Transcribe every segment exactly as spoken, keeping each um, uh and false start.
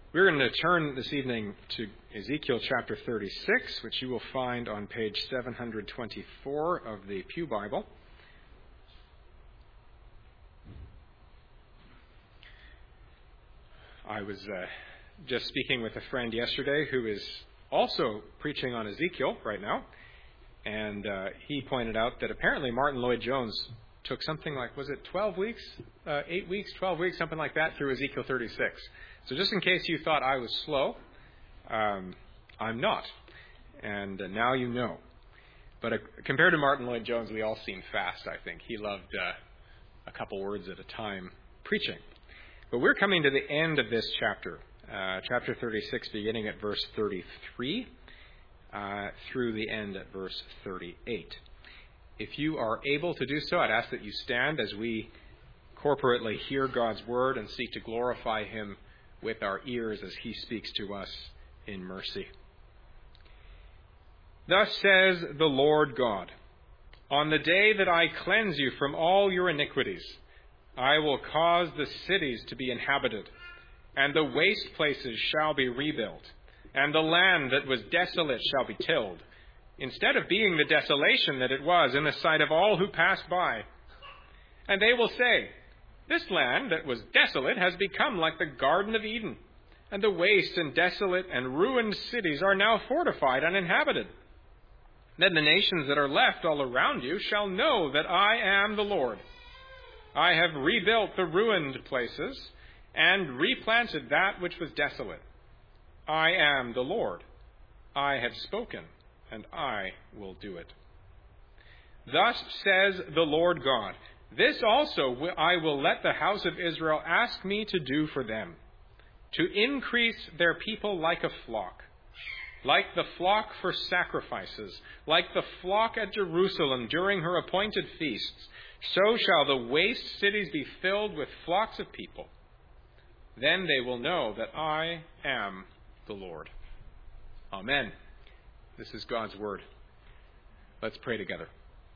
We're going to turn this evening to Ezekiel chapter thirty-six, which you will find on page seven hundred twenty-four of the Pew Bible. I was uh, just speaking with a friend yesterday who is also preaching on Ezekiel right now, and uh, he pointed out that apparently Martin Lloyd-Jones took something like, was it twelve weeks, uh, eight weeks, twelve weeks, something like that, through Ezekiel thirty-six. So just in case you thought I was slow, um, I'm not. And uh, now you know. But uh, compared to Martin Lloyd-Jones, we all seem fast, I think. He loved uh, a couple words at a time preaching. But we're coming to the end of this chapter, uh, chapter thirty-six, beginning at verse thirty-three, uh, through the end at verse thirty-eight. If you are able to do so, I'd ask that you stand as we corporately hear God's word and seek to glorify Him with our ears as He speaks to us in mercy. Thus says the Lord God, on the day that I cleanse you from all your iniquities, I will cause the cities to be inhabited, and the waste places shall be rebuilt, and the land that was desolate shall be tilled, instead of being the desolation that it was in the sight of all who passed by. And they will say, this land that was desolate has become like the Garden of Eden, and the waste and desolate and ruined cities are now fortified and inhabited. Then the nations that are left all around you shall know that I am the Lord. I have rebuilt the ruined places and replanted that which was desolate. I am the Lord. I have spoken, and I will do it. Thus says the Lord God, this also I will let the house of Israel ask me to do for them, to increase their people like a flock, like the flock for sacrifices, like the flock at Jerusalem during her appointed feasts. So shall the waste cities be filled with flocks of people. Then they will know that I am the Lord. Amen. This is God's word. Let's pray together.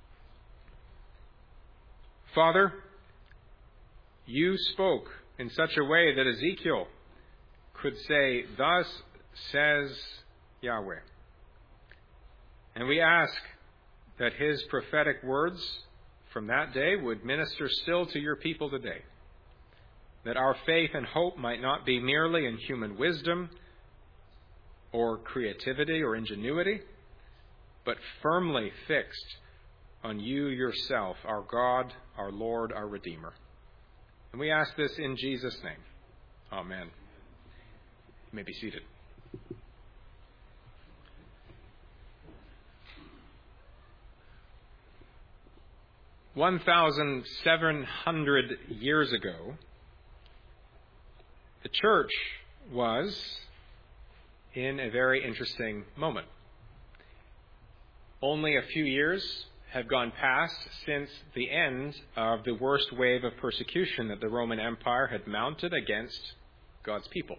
Father, you spoke in such a way that Ezekiel could say, thus says Yahweh. And we ask that his prophetic words from that day would minister still to your people today, that our faith and hope might not be merely in human wisdom or creativity or ingenuity, but firmly fixed on you yourself, our God, our Lord, our Redeemer. And we ask this in Jesus' name. Amen. You may be seated. one thousand seven hundred years ago, the church was in a very interesting moment. Only a few years have gone past since the end of the worst wave of persecution that the Roman Empire had mounted against God's people.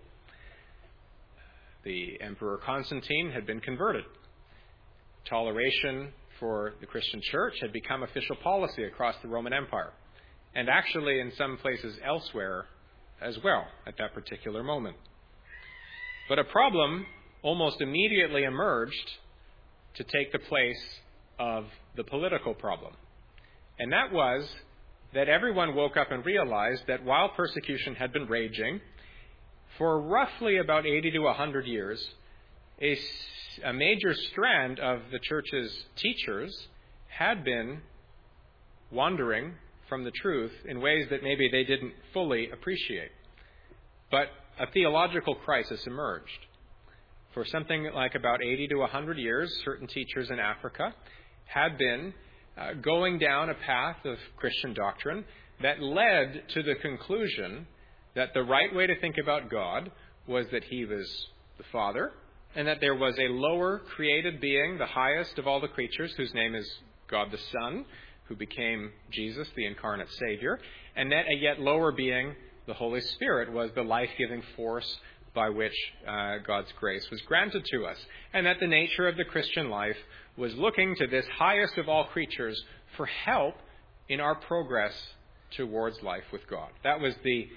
The Emperor Constantine had been converted. Toleration for the Christian church had become official policy across the Roman Empire, and actually in some places elsewhere as well at that particular moment. But a problem almost immediately emerged to take the place of the political problem. And that was that everyone woke up and realized that while persecution had been raging for roughly about eighty to one hundred years, a, a major strand of the church's teachers had been wandering from the truth in ways that maybe they didn't fully appreciate. But a theological crisis emerged. For something like about eighty to one hundred years, certain teachers in Africa had been uh, going down a path of Christian doctrine that led to the conclusion that the right way to think about God was that He was the Father, and that there was a lower created being, the highest of all the creatures, whose name is God the Son, who became Jesus, the incarnate Savior, and that a yet lower being, the Holy Spirit, was the life-giving force by which uh, God's grace was granted to us, and that the nature of the Christian life was looking to this highest of all creatures for help in our progress towards life with God. That was the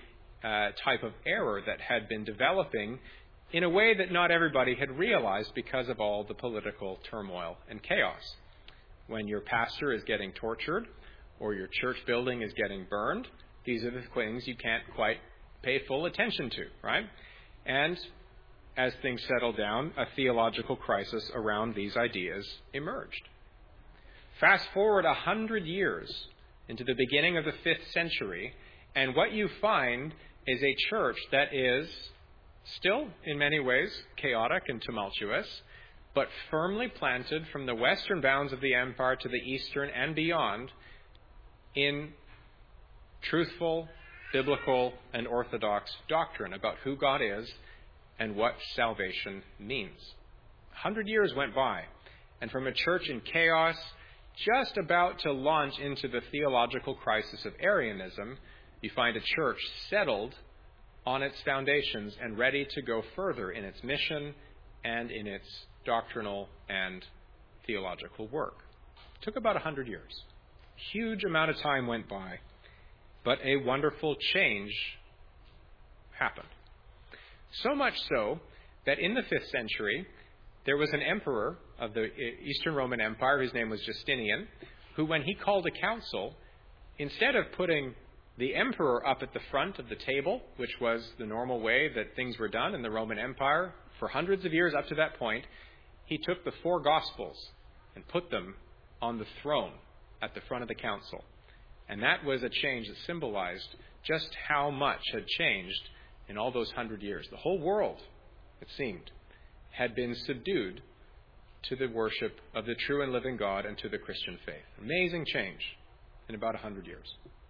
uh, type of error that had been developing in a way that not everybody had realized because of all the political turmoil and chaos. When your pastor is getting tortured or your church building is getting burned, these are the things you can't quite pay full attention to, right? And as things settled down, a theological crisis around these ideas emerged. Fast forward a hundred years into the beginning of the fifth century, and what you find is a church that is still, in many ways, chaotic and tumultuous, but firmly planted from the western bounds of the empire to the eastern and beyond in truthful, biblical, and orthodox doctrine about who God is and what salvation means. A hundred years went by, and from a church in chaos, just about to launch into the theological crisis of Arianism, you find a church settled on its foundations and ready to go further in its mission and in its doctrinal and theological work. It took about a hundred years. Huge amount of time went by, but a wonderful change happened. So much so that in the fifth century, there was an emperor of the Eastern Roman Empire, his name was Justinian, who, when he called a council, instead of putting the emperor up at the front of the table, which was the normal way that things were done in the Roman Empire for hundreds of years up to that point, he took the four Gospels and put them on the throne at the front of the council. And that was a change that symbolized just how much had changed in all those hundred years. The whole world, it seemed, had been subdued to the worship of the true and living God and to the Christian faith. Amazing change in about a hundred years.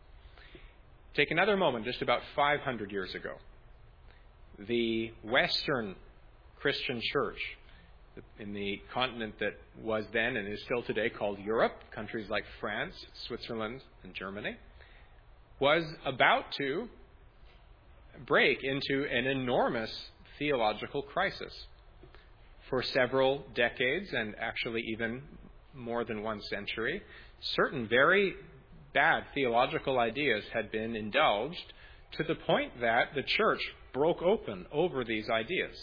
Take another moment, just about five hundred years ago. The Western Christian church in the continent that was then and is still today called Europe, countries like France, Switzerland, and Germany, was about to break into an enormous theological crisis. For several decades, and actually even more than one century, certain very bad theological ideas had been indulged to the point that the church broke open over these ideas.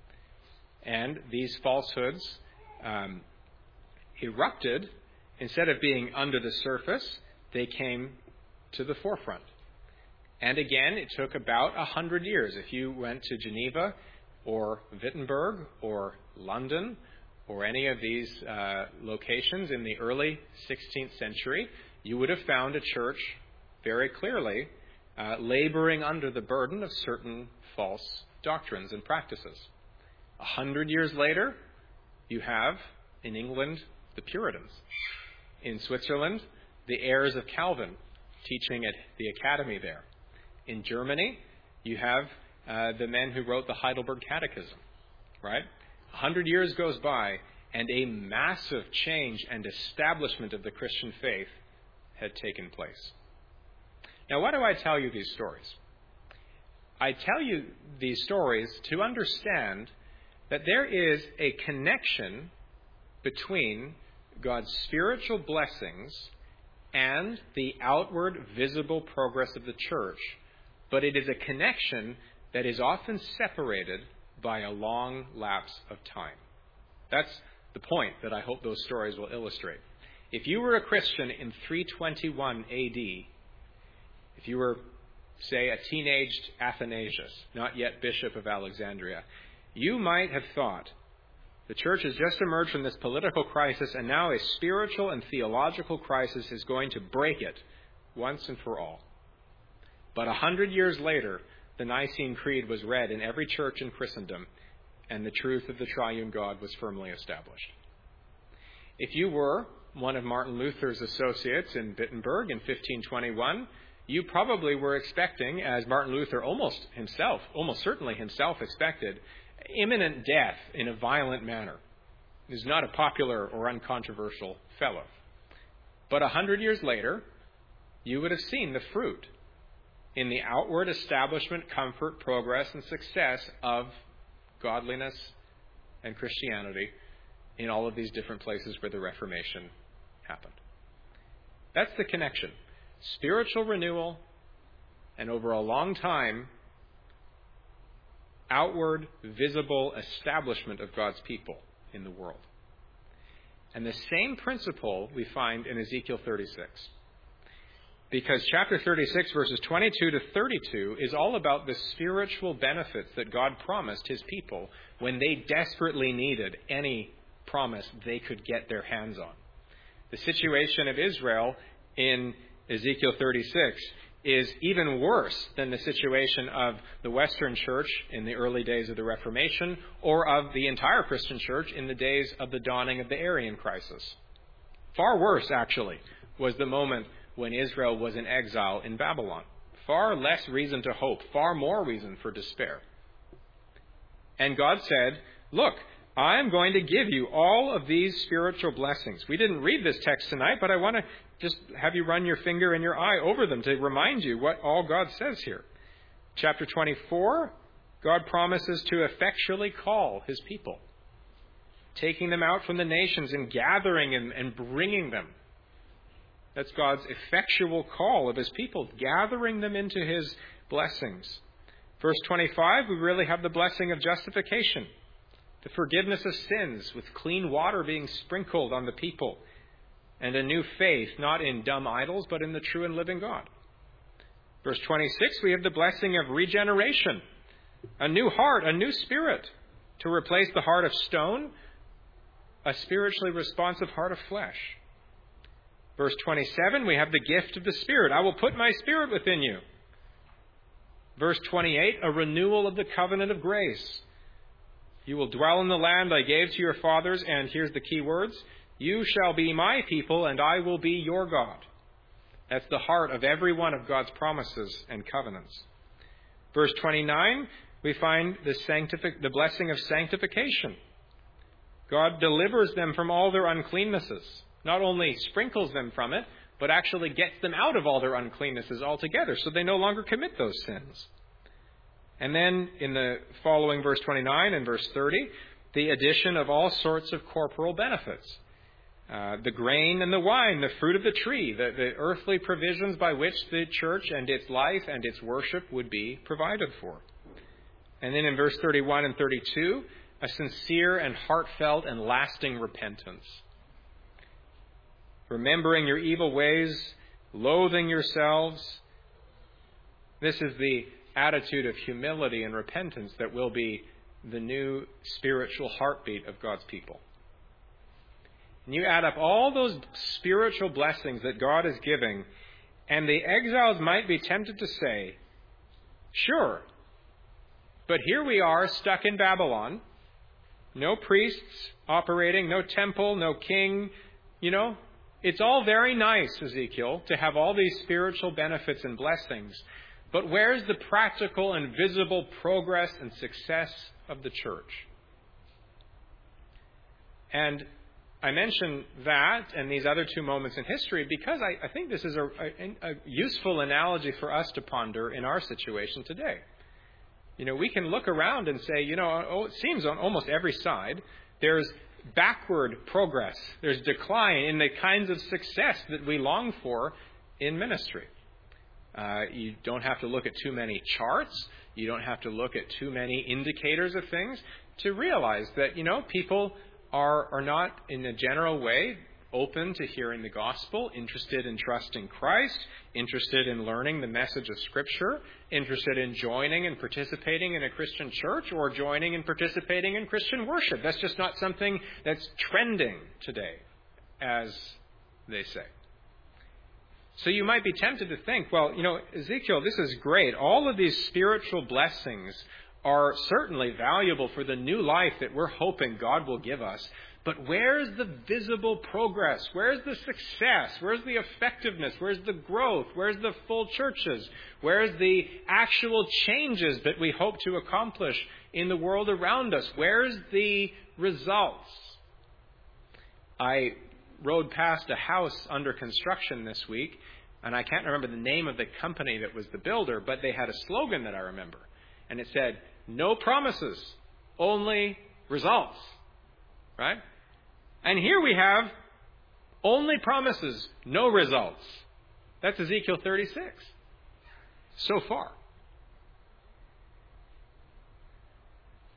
And these falsehoods um, erupted. Instead of being under the surface, they came to the forefront. And again, it took about a hundred years. If you went to Geneva or Wittenberg or London or any of these uh, locations in the early sixteenth century, you would have found a church very clearly uh, laboring under the burden of certain false doctrines and practices. A hundred years later, you have, in England, the Puritans. In Switzerland, the heirs of Calvin teaching at the academy there. In Germany, you have uh, the men who wrote the Heidelberg Catechism, right? A hundred years goes by, and a massive change and establishment of the Christian faith had taken place. Now, why do I tell you these stories? I tell you these stories to understand that there is a connection between God's spiritual blessings and the outward visible progress of the church, but it is a connection that is often separated by a long lapse of time. That's the point that I hope those stories will illustrate. If you were a Christian in three twenty-one A D, if you were, say, a teenaged Athanasius, not yet Bishop of Alexandria, you might have thought, the church has just emerged from this political crisis, and now a spiritual and theological crisis is going to break it once and for all. But a hundred years later, the Nicene Creed was read in every church in Christendom, and the truth of the triune God was firmly established. If you were one of Martin Luther's associates in Wittenberg in fifteen twenty-one, you probably were expecting, as Martin Luther almost himself, almost certainly himself expected, imminent death in a violent manner. He was not a popular or uncontroversial fellow. But a hundred years later, you would have seen the fruit in the outward establishment, comfort, progress, and success of godliness and Christianity in all of these different places where the Reformation happened. That's the connection. Spiritual renewal, and over a long time, outward, visible establishment of God's people in the world. And the same principle we find in Ezekiel thirty-six. Because chapter thirty-six, verses twenty-two to thirty-two, is all about the spiritual benefits that God promised his people when they desperately needed any promise they could get their hands on. The situation of Israel in Ezekiel thirty-six is even worse than the situation of the Western Church in the early days of the Reformation, or of the entire Christian Church in the days of the dawning of the Arian crisis. Far worse, actually, was the moment when Israel was in exile in Babylon. Far less reason to hope, far more reason for despair. And God said, look, I am going to give you all of these spiritual blessings. We didn't read this text tonight, but I want to just have you run your finger and your eye over them to remind you what all God says here. Chapter twenty-four, God promises to effectually call his people, taking them out from the nations and gathering and, and bringing them. That's God's effectual call of his people, gathering them into his blessings. Verse twenty-five, we really have the blessing of justification, the forgiveness of sins with clean water being sprinkled on the people, and a new faith, not in dumb idols, but in the true and living God. Verse twenty-six, we have the blessing of regeneration, a new heart, a new spirit, to replace the heart of stone, a spiritually responsive heart of flesh. Verse twenty-seven, we have the gift of the Spirit. I will put my Spirit within you. Verse twenty-eight, a renewal of the covenant of grace. You will dwell in the land I gave to your fathers, and here's the key words, you shall be my people, and I will be your God. That's the heart of every one of God's promises and covenants. Verse twenty-nine, we find the, sanctific- the blessing of sanctification. God delivers them from all their uncleannesses. Not only sprinkles them from it, but actually gets them out of all their uncleannesses altogether, so they no longer commit those sins. And then in the following verse twenty-nine and verse thirty, the addition of all sorts of corporal benefits. Uh, the grain and the wine, the fruit of the tree, the, the earthly provisions by which the church and its life and its worship would be provided for. And then in verse thirty-one and thirty-two, a sincere and heartfelt and lasting repentance. Remembering your evil ways, loathing yourselves. This is the attitude of humility and repentance that will be the new spiritual heartbeat of God's people. And you add up all those spiritual blessings that God is giving, and the exiles might be tempted to say, sure, but here we are stuck in Babylon, no priests operating, no temple, no king, you know. It's all very nice, Ezekiel, to have all these spiritual benefits and blessings. But where's the practical and visible progress and success of the church? And I mention that and these other two moments in history because I, I think this is a, a, a useful analogy for us to ponder in our situation today. You know, we can look around and say, you know, oh, it seems on almost every side there's backward progress. There's decline in the kinds of success that we long for in ministry. Uh, you don't have to look at too many charts. You don't have to look at too many indicators of things to realize that, you know, people are, are not in a general way open to hearing the gospel, interested in trusting Christ, interested in learning the message of Scripture, interested in joining and participating in a Christian church or joining and participating in Christian worship. That's just not something that's trending today, as they say. So you might be tempted to think, well, you know, Ezekiel, this is great. All of these spiritual blessings are certainly valuable for the new life that we're hoping God will give us. But where's the visible progress? Where's the success? Where's the effectiveness? Where's the growth? Where's the full churches? Where's the actual changes that we hope to accomplish in the world around us? Where's the results? I rode past a house under construction this week, and I can't remember the name of the company that was the builder, but they had a slogan that I remember. And it said, no promises, only results. Right? And here we have only promises, no results. That's Ezekiel thirty-six. So far.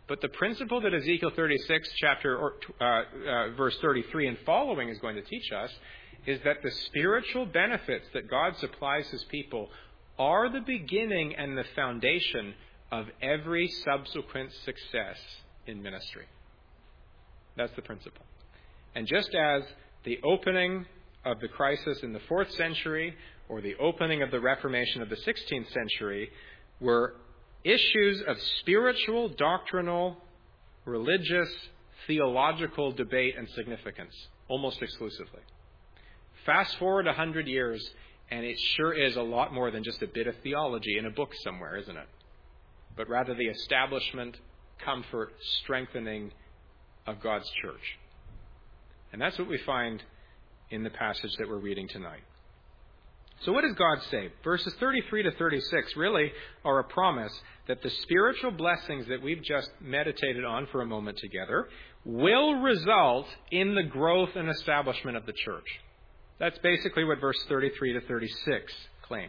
But the principle that Ezekiel thirty-six, chapter or, uh, uh, verse thirty-three and following is going to teach us is that the spiritual benefits that God supplies his people are the beginning and the foundation of every subsequent success in ministry. That's the principle. And just as the opening of the crisis in the fourth century or the opening of the Reformation of the sixteenth century were issues of spiritual, doctrinal, religious, theological debate and significance, almost exclusively. Fast forward a hundred years, and it sure is a lot more than just a bit of theology in a book somewhere, isn't it? But rather the establishment, comfort, strengthening of God's church. And that's what we find in the passage that we're reading tonight. So what does God say? Verses thirty-three to thirty-six really are a promise that the spiritual blessings that we've just meditated on for a moment together will result in the growth and establishment of the church. That's basically what verse thirty-three to thirty-six claim.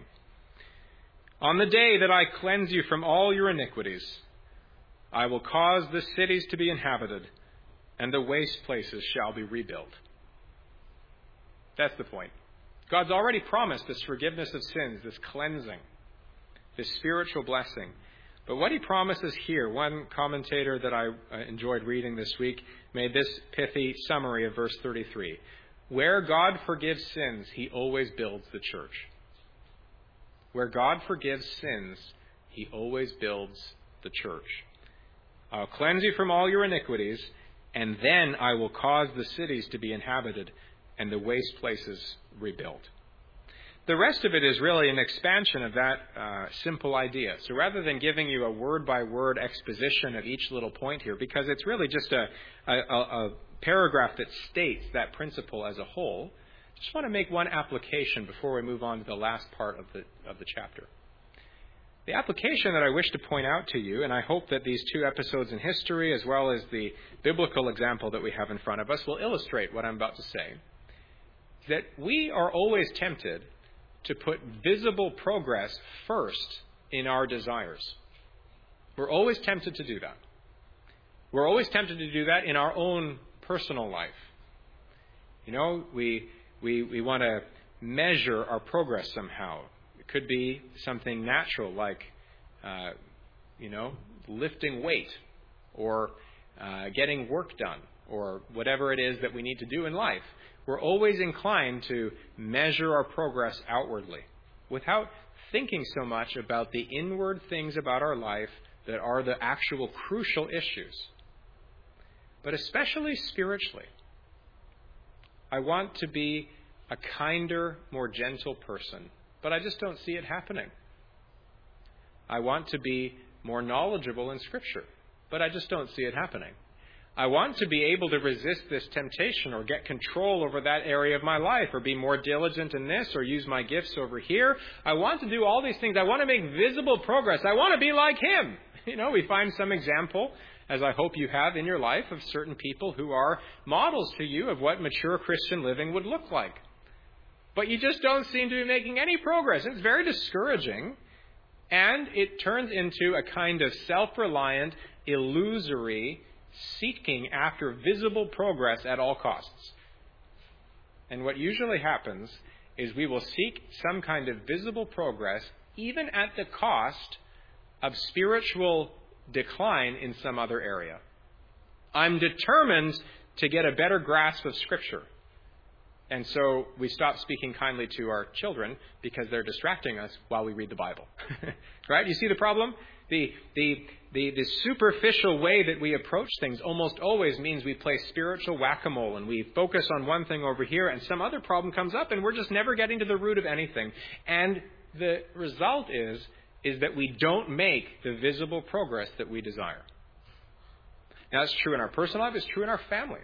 On the day that I cleanse you from all your iniquities, I will cause the cities to be inhabited, and the waste places shall be rebuilt. That's the point. God's already promised this forgiveness of sins, this cleansing, this spiritual blessing. But what he promises here, one commentator that I enjoyed reading this week made this pithy summary of verse thirty-three. Where God forgives sins, he always builds the church. Where God forgives sins, he always builds the church. I'll cleanse you from all your iniquities, and then I will cause the cities to be inhabited and the waste places rebuilt. The rest of it is really an expansion of that uh, simple idea. So rather than giving you a word-by-word exposition of each little point here, because it's really just a, a, a paragraph that states that principle as a whole, I just want to make one application before we move on to the last part of the, of the chapter. The application that I wish to point out to you, and I hope that these two episodes in history, as well as the biblical example that we have in front of us, will illustrate what I'm about to say, is that we are always tempted to put visible progress first in our desires. We're always tempted to do that. We're always tempted to do that in our own personal life. You know, we we we want to measure our progress somehow. It could be something natural like, uh, you know, lifting weight or uh, getting work done or whatever it is that we need to do in life. We're always inclined to measure our progress outwardly without thinking so much about the inward things about our life that are the actual crucial issues. But especially spiritually, I want to be a kinder, more gentle person, but I just don't see it happening. I want to be more knowledgeable in Scripture, but I just don't see it happening. I want to be able to resist this temptation or get control over that area of my life or be more diligent in this or use my gifts over here. I want to do all these things. I want to make visible progress. I want to be like him. You know, we find some example, as I hope you have in your life, of certain people who are models to you of what mature Christian living would look like. But you just don't seem to be making any progress. It's very discouraging. And it turns into a kind of self-reliant, illusory seeking after visible progress at all costs. And what usually happens is we will seek some kind of visible progress even at the cost of spiritual decline in some other area. I'm determined to get a better grasp of Scripture. And so we stop speaking kindly to our children because they're distracting us while we read the Bible. Right? You see the problem? The, the, the, the superficial way that we approach things almost always means we play spiritual whack-a-mole and we focus on one thing over here and some other problem comes up and we're just never getting to the root of anything. And the result is, is that we don't make the visible progress that we desire. Now, that's true in our personal life. It's true in our families.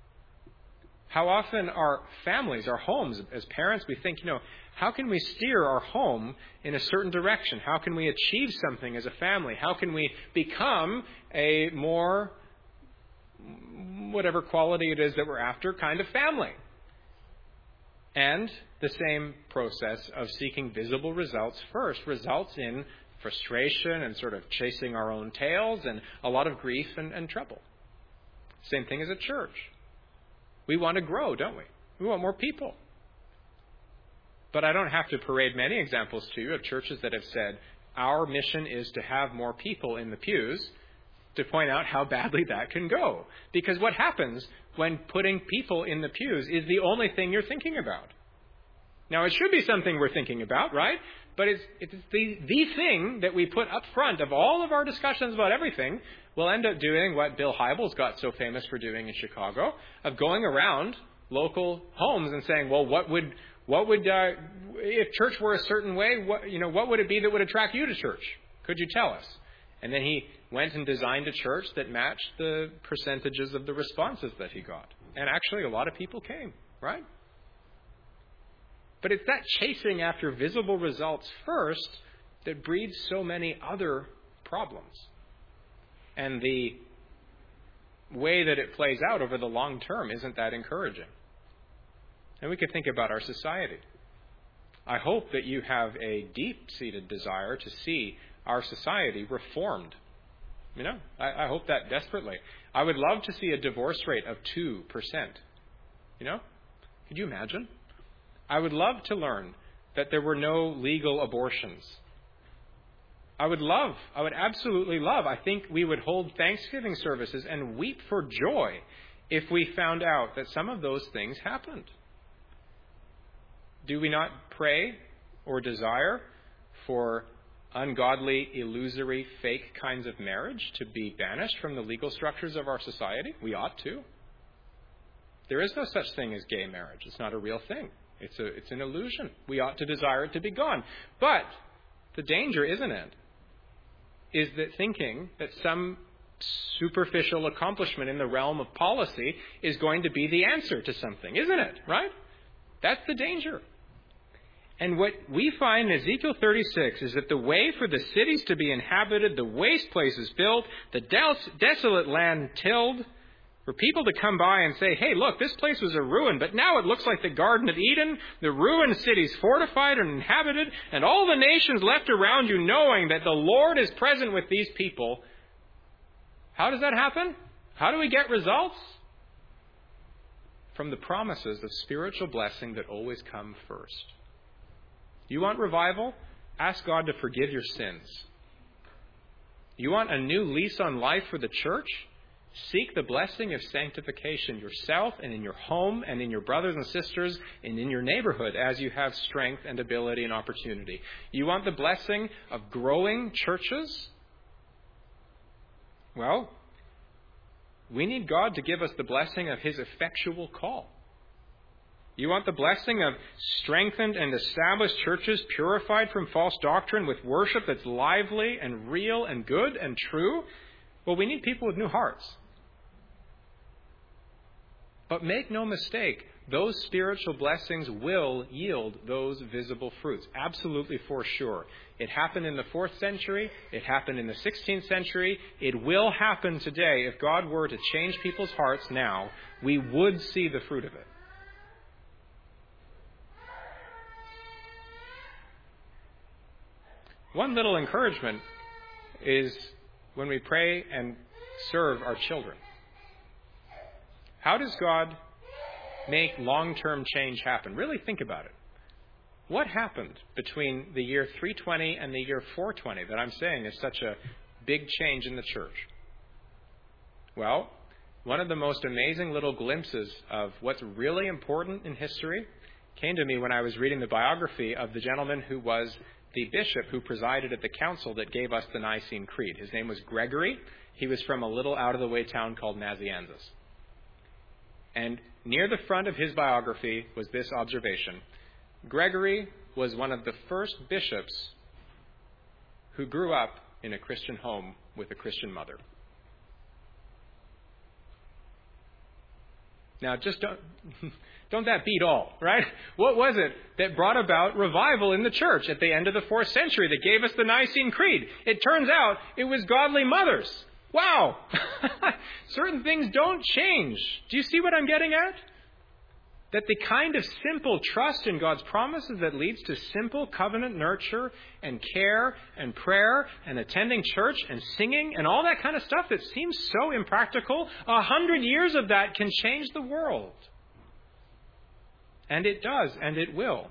How often our families, our homes, as parents, we think, you know, how can we steer our home in a certain direction? How can we achieve something as a family? How can we become a more, whatever quality it is that we're after, kind of family? And the same process of seeking visible results first results in frustration and sort of chasing our own tails and a lot of grief and, and trouble. Same thing as a church. We want to grow, don't we? We want more people. But I don't have to parade many examples to you of churches that have said, our mission is to have more people in the pews, to point out how badly that can go. Because what happens when putting people in the pews is the only thing you're thinking about. Now, it should be something we're thinking about, right? But it's, it's the, the thing that we put up front of all of our discussions about everything. We'll end up doing what Bill Hybels got so famous for doing in Chicago, of going around local homes and saying, well, what would... What would, uh, if church were a certain way, what, you know, what would it be that would attract you to church? Could you tell us? And then he went and designed a church that matched the percentages of the responses that he got. And actually, a lot of people came, right? But it's that chasing after visible results first that breeds so many other problems. And the way that it plays out over the long term isn't that encouraging. And we could think about our society. I hope that you have a deep-seated desire to see our society reformed. You know, I, I hope that desperately. I would love to see a divorce rate of two percent. You know, could you imagine? I would love to learn that there were no legal abortions. I would love, I would absolutely love, I think we would hold Thanksgiving services and weep for joy if we found out that some of those things happened. Do we not pray or desire for ungodly, illusory, fake kinds of marriage to be banished from the legal structures of our society? We ought to. There is no such thing as gay marriage. It's not a real thing. It's a, it's an illusion. We ought to desire it to be gone. But the danger, isn't it, is that thinking that some superficial accomplishment in the realm of policy is going to be the answer to something, isn't it? Right? That's the danger. And what we find in Ezekiel thirty-six is that the way for the cities to be inhabited, the waste places built, the des- desolate land tilled, for people to come by and say, hey, look, this place was a ruin, but now it looks like the Garden of Eden, the ruined cities fortified and inhabited, and all the nations left around you knowing that the Lord is present with these people. How does that happen? How do we get results? From the promises of spiritual blessing that always come first. You want revival? Ask God to forgive your sins. You want a new lease on life for the church? Seek the blessing of sanctification yourself and in your home and in your brothers and sisters and in your neighborhood as you have strength and ability and opportunity. You want the blessing of growing churches? Well, we need God to give us the blessing of His effectual call. You want the blessing of strengthened and established churches purified from false doctrine with worship that's lively and real and good and true? Well, we need people with new hearts. But make no mistake, those spiritual blessings will yield those visible fruits. Absolutely, for sure. It happened in the fourth century. It happened in the sixteenth century. It will happen today. If God were to change people's hearts now, we would see the fruit of it. One little encouragement is when we pray and serve our children. How does God make long-term change happen? Really think about it. What happened between the year three twenty and the year four twenty that I'm saying is such a big change in the church? Well, one of the most amazing little glimpses of what's really important in history came to me when I was reading the biography of the gentleman who was the bishop who presided at the council that gave us the Nicene Creed. His name was Gregory. He was from a little out-of-the-way town called Nazianzus. And near the front of his biography was this observation. Gregory was one of the first bishops who grew up in a Christian home with a Christian mother. Now, just don't, don't that beat all, right? What was it that brought about revival in the church at the end of the fourth century that gave us the Nicene Creed? It turns out it was godly mothers. Wow! Certain things don't change. Do you see what I'm getting at? That the kind of simple trust in God's promises that leads to simple covenant nurture and care and prayer and attending church and singing and all that kind of stuff that seems so impractical, a hundred years of that can change the world. And it does, and it will.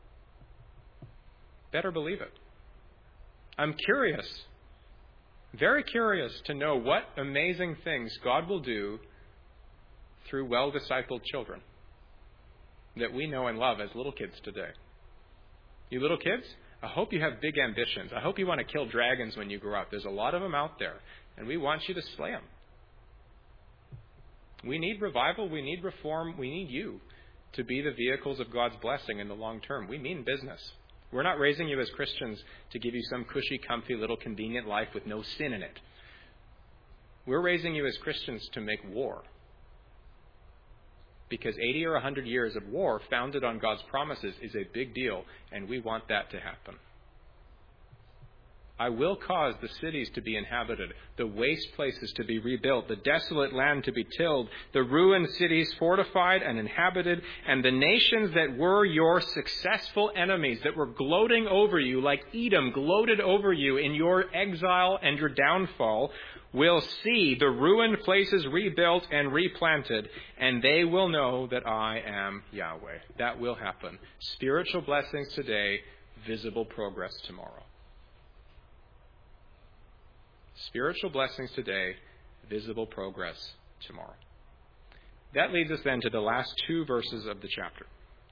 Better believe it. I'm curious, very curious to know what amazing things God will do through well-discipled children that we know and love as little kids today. You little kids, I hope you have big ambitions. I hope you want to kill dragons when you grow up. There's a lot of them out there, and we want you to slay them. We need revival. We need reform. We need you to be the vehicles of God's blessing in the long term. We mean business. We're not raising you as Christians to give you some cushy, comfy, little convenient life with no sin in it. We're raising you as Christians to make war. Because eighty or one hundred years of war founded on God's promises is a big deal, and we want that to happen. I will cause the cities to be inhabited, the waste places to be rebuilt, the desolate land to be tilled, the ruined cities fortified and inhabited, and the nations that were your successful enemies, that were gloating over you, like Edom gloated over you in your exile and your downfall, will see the ruined places rebuilt and replanted, and they will know that I am Yahweh. That will happen. Spiritual blessings today, visible progress tomorrow. Spiritual blessings today, visible progress tomorrow. That leads us then to the last two verses of the chapter.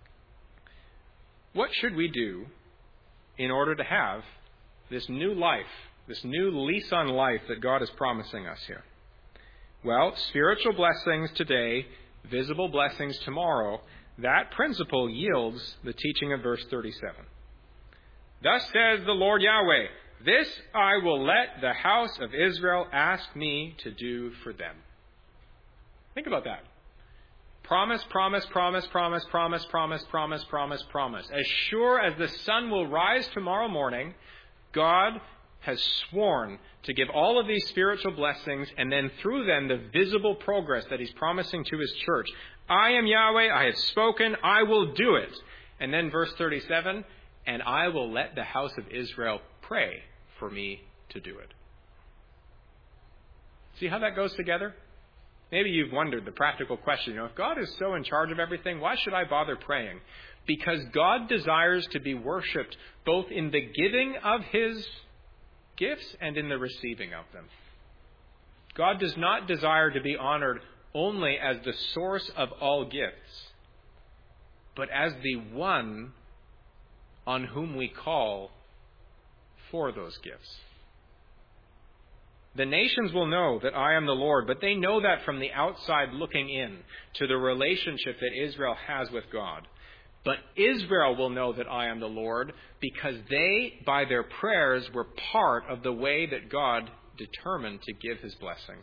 What should we do in order to have this new life, this new lease on life that God is promising us here? Well, spiritual blessings today, visible blessings tomorrow. That principle yields the teaching of verse thirty-seven. Thus says the Lord Yahweh, this I will let the house of Israel ask me to do for them. Think about that. Promise, promise, promise, promise, promise, promise, promise, promise, promise. As sure as the sun will rise tomorrow morning, God has sworn to give all of these spiritual blessings and then through them the visible progress that he's promising to his church. I am Yahweh, I have spoken, I will do it. And then verse thirty-seven, and I will let the house of Israel pray for me to do it. See how that goes together? Maybe you've wondered the practical question, you know, if God is so in charge of everything, why should I bother praying? Because God desires to be worshipped both in the giving of his gifts and in the receiving of them. God does not desire to be honored only as the source of all gifts, but as the one on whom we call for those gifts. The nations will know that I am the Lord, but they know that from the outside looking in to the relationship that Israel has with God. But Israel will know that I am the Lord because they, by their prayers, were part of the way that God determined to give his blessings.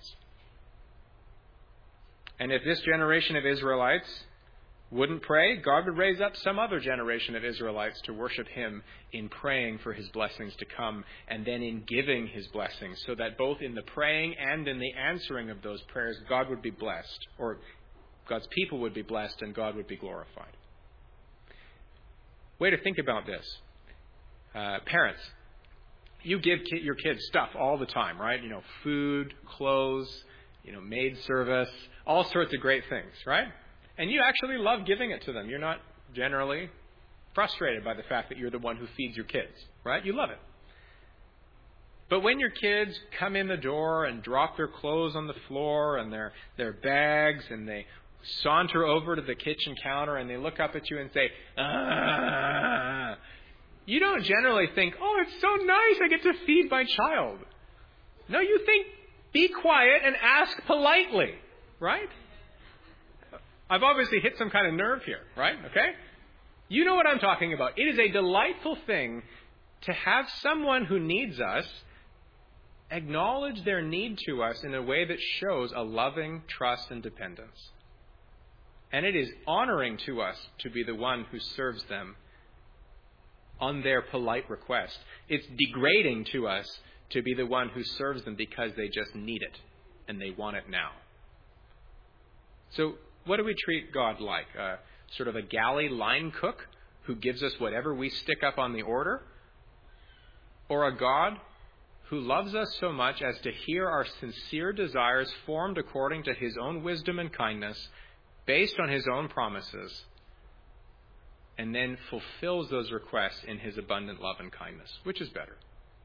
And if this generation of Israelites wouldn't pray, God would raise up some other generation of Israelites to worship him in praying for his blessings to come and then in giving his blessings, so that both in the praying and in the answering of those prayers, God would be blessed, or God's people would be blessed and God would be glorified. Way to think about this. Uh, parents, you give ki- your kids stuff all the time, right? You know, food, clothes, you know, maid service, all sorts of great things, right? And you actually love giving it to them. You're not generally frustrated by the fact that you're the one who feeds your kids, right? You love it. But when your kids come in the door and drop their clothes on the floor and their, their bags, and they saunter over to the kitchen counter and they look up at you and say, ah, you don't generally think, oh, it's so nice, I get to feed my child. No, you think, be quiet and ask politely, right? I've obviously hit some kind of nerve here, right? Okay? You know what I'm talking about. It is a delightful thing to have someone who needs us acknowledge their need to us in a way that shows a loving trust and dependence. And it is honoring to us to be the one who serves them on their polite request. It's degrading to us to be the one who serves them because they just need it and they want it now. So what do we treat God like? Uh, sort of a galley line cook who gives us whatever we stick up on the order? Or a God who loves us so much as to hear our sincere desires formed according to his own wisdom and kindness, based on his own promises, and then fulfills those requests in his abundant love and kindness? Which is better?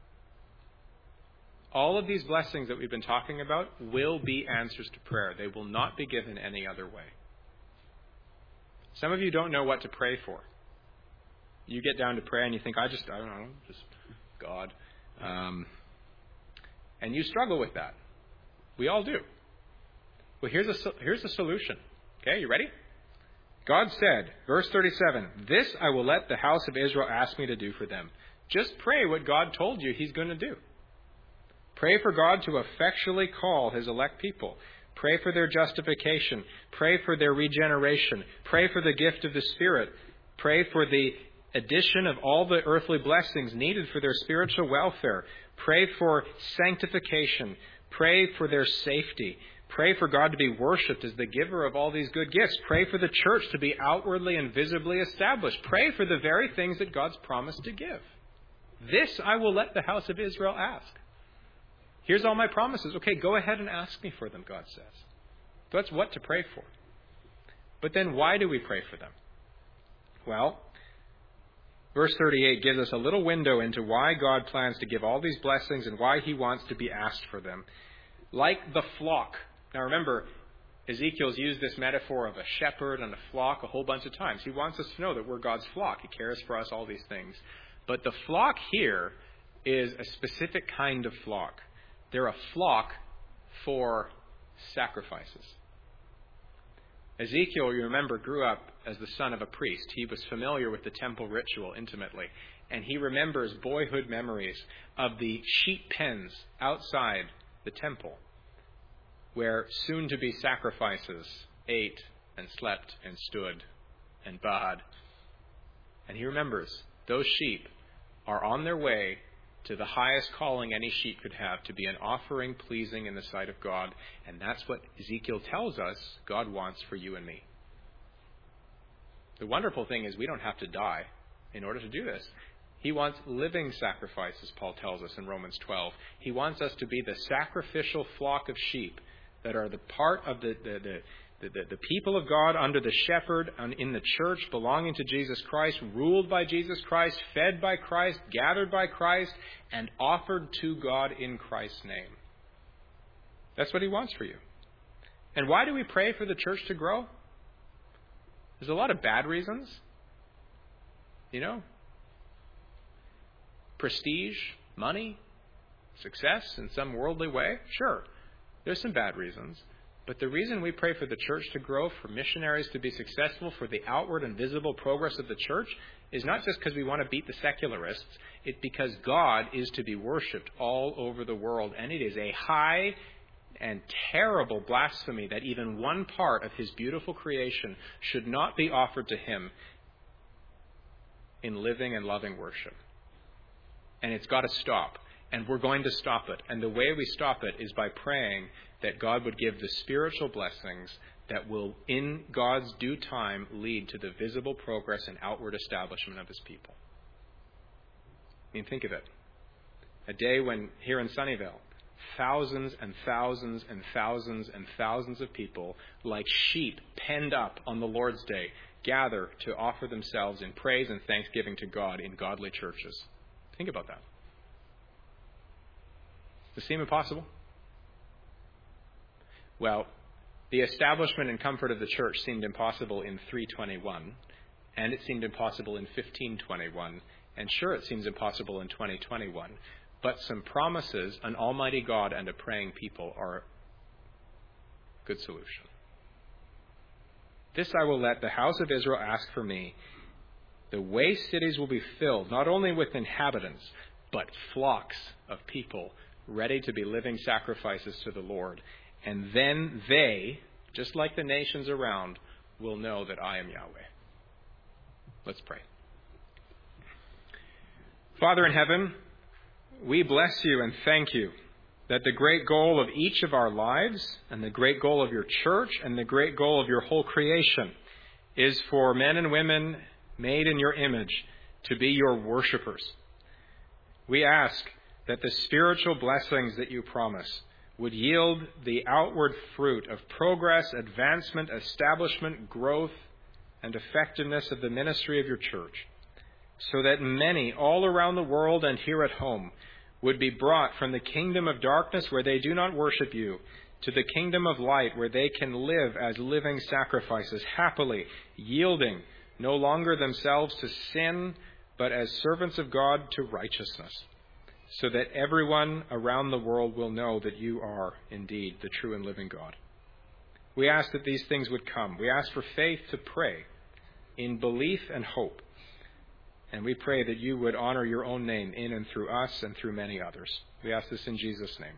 All of these blessings that we've been talking about will be answers to prayer. They will not be given any other way. Some of you don't know what to pray for. You get down to prayer and you think, I just, I don't know, just God. Um, and you struggle with that. We all do. Well, here's a, here's a solution. Okay, you ready? God said, verse thirty-seven, this I will let the house of Israel ask me to do for them. Just pray what God told you he's going to do. Pray for God to effectually call his elect people. Pray for their justification. Pray for their regeneration. Pray for the gift of the Spirit. Pray for the addition of all the earthly blessings needed for their spiritual welfare. Pray for sanctification. Pray for their safety. Pray for God to be worshipped as the giver of all these good gifts. Pray for the church to be outwardly and visibly established. Pray for the very things that God's promised to give. This I will let the house of Israel ask. Here's all my promises. Okay, go ahead and ask me for them, God says. That's what to pray for. But then why do we pray for them? Well, verse thirty-eight gives us a little window into why God plans to give all these blessings and why he wants to be asked for them. Like the flock. Now remember, Ezekiel's used this metaphor of a shepherd and a flock a whole bunch of times. He wants us to know that we're God's flock. He cares for us, all these things. But the flock here is a specific kind of flock. They're a flock for sacrifices. Ezekiel, you remember, grew up as the son of a priest. He was familiar with the temple ritual intimately. And he remembers boyhood memories of the sheep pens outside the temple, where soon-to-be sacrifices ate and slept and stood and baaed. And he remembers those sheep are on their way to the highest calling any sheep could have, to be an offering pleasing in the sight of God. And that's what Ezekiel tells us God wants for you and me. The wonderful thing is we don't have to die in order to do this. He wants living sacrifices, Paul tells us in Romans twelve. He wants us to be the sacrificial flock of sheep that are the part of the, the, the, the, the people of God under the shepherd in the church, belonging to Jesus Christ, ruled by Jesus Christ, fed by Christ, gathered by Christ, and offered to God in Christ's name. That's what he wants for you. And why do we pray for the church to grow? There's a lot of bad reasons. You know? Prestige, money, success in some worldly way. Sure, there's some bad reasons. But the reason we pray for the church to grow, for missionaries to be successful, for the outward and visible progress of the church, is not just because we want to beat the secularists. It's because God is to be worshipped all over the world. And it is a high and terrible blasphemy that even one part of his beautiful creation should not be offered to him in living and loving worship. And it's got to stop. And we're going to stop it. And the way we stop it is by praying that God would give the spiritual blessings that will, in God's due time, lead to the visible progress and outward establishment of his people. I mean, think of it. A day when, here in Sunnyvale, thousands and thousands and thousands and thousands of people, like sheep penned up on the Lord's Day, gather to offer themselves in praise and thanksgiving to God in godly churches. Think about that. Does it seem impossible? Well, the establishment and comfort of the church seemed impossible in three twenty-one, and it seemed impossible in fifteen twenty-one, and sure, it seems impossible in twenty twenty-one. But some promises, an almighty God and a praying people are a good solution. This I will let the house of Israel ask for me. The waste cities will be filled, not only with inhabitants, but flocks of people ready to be living sacrifices to the Lord. And then they, just like the nations around, will know that I am Yahweh. Let's pray. Father in heaven, we bless you and thank you that the great goal of each of our lives and the great goal of your church and the great goal of your whole creation is for men and women made in your image to be your worshipers. We ask that the spiritual blessings that you promise would yield the outward fruit of progress, advancement, establishment, growth, and effectiveness of the ministry of your church, so that many all around the world and here at home would be brought from the kingdom of darkness where they do not worship you to the kingdom of light where they can live as living sacrifices, happily yielding no longer themselves to sin, but as servants of God to righteousness, so that everyone around the world will know that you are indeed the true and living God. We ask that these things would come. We ask for faith to pray in belief and hope. And we pray that you would honor your own name in and through us and through many others. We ask this in Jesus' name.